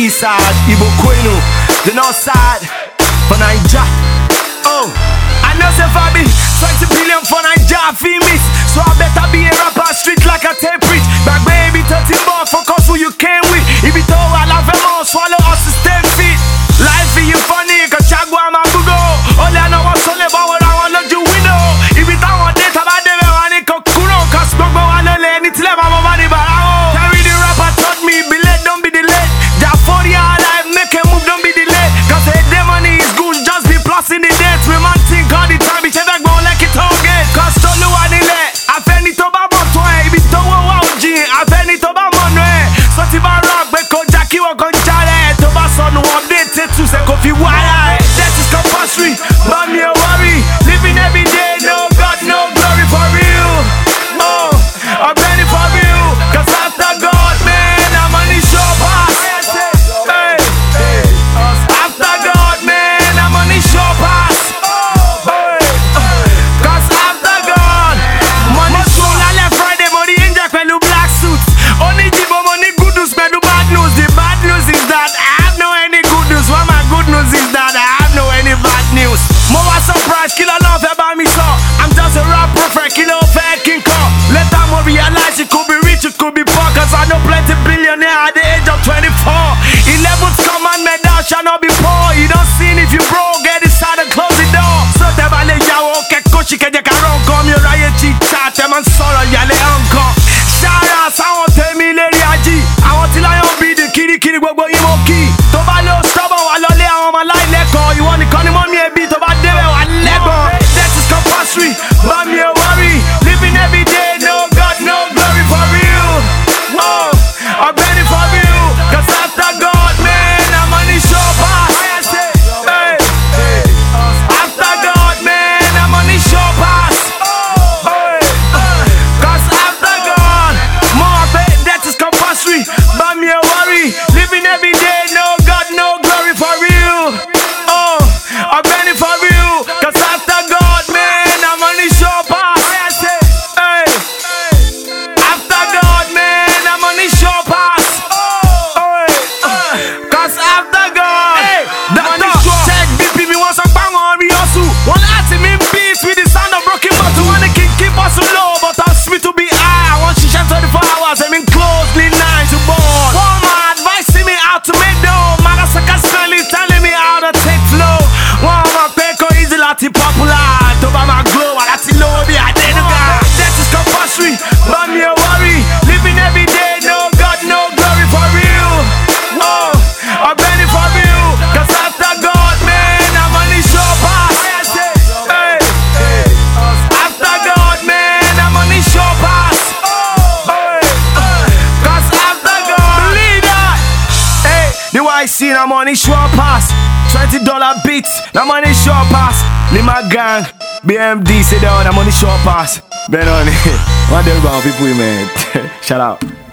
east side, Ibo Kwenu, the north side, for Naija. Oh, I know say Fabi, 20 billion for Naija, feel miss. So I better be a rapper, street like a tape rich. Back baby, 13 ball, focus who you came with. If it all, I'll have them all, swallow us to stay fit. Life for you funny, cause Chagwa my Google. Only I know what's only about what I want to do window. If it all want data, I never want it, cause Gbogbo I don't let any tell my money, but I won't. Carry the rapper taught me, be late, don't be delayed. That 40 hour life, make a move, don't be delayed. Cause hey, the money is good, just be plus in the dates. We man think all the time, it's ever going like it all get. Cause Tolu Anile, I feel it over Montoy. If it's to wow, G, I feel it over Monroe. So Tiba Rock, Beko Jackie, walk on Charlie. Toba Son, update to say Kofi Wire. That is compulsory, but me a worry. Living every day, no God, no glory for real. Oh, I'm ready for real. Cause after God, man, I'm on the show pass. Hey, after God, man, I'm on the show pass. Hey, cause after God, money show la left Friday, money inject when you black suits. Only Jibo money good news, when you bad news. The bad news is that I have no any good news. What my good news is that I have no any bad news. More surprise, kill a love about me, so I'm just a rap prophet, kill a fair king call. Let them realize it could be rich, it could be poor. Cause I know plenty billionaire at the age of 24. 11th commandment, thou shalt not be poor. You don't sin if you broke, get inside and close the door. So te vale yawo, ke koshi ke jeka ronko. Mi raye chi chat, te man solo yale anko. Shara, I want tell me lady aji. I want till I be the kiri gbogbo imo ki. To vale o stubborn, I lole I want my life leko. You want the conny mommy a beat, to va debe wa lego. That is compulsory, but me a worry. Living every day, no God, no glory for real. Oh, I'm ready for real. Cause after God, man, I'm on the show pass. Hey, after God, man, I'm on the show pass. Hey, cause after God, more pay, that is compulsory, but me a worry. Living every day, no God, no glory for real. Oh, I'm ready for real. Cause after God, man, I'm on the show pass. Hey, after God, man, I'm on the show pass. Hey, cause after God, doctor, check BP, me want some bang on me also. One at him in peace with the sound of broken bottle. One the king keep us low, but I'm sweet to be high. I want to shine 24 hours, I'm in closely 9 to board. One man advising me how to make dough. Marasaka Stanley telling me how to take flow. One man peko easy lati popular. Toba my glow, lati low be I did that is compulsory, but me a worry. Living every day, no God, no glory for real. Oh, I'm ready for real. Cause after God, man, I'm on the show pass. Hey, after God, man, I'm on the show pass. Hey, cause after God, believe that. Hey, the YC, I'm on the show pass. $20 beats, I'm on the show pass. Lima gang, BMD, sit down, I'm on the show pass. Ben on it. What do you people, man? Shout out.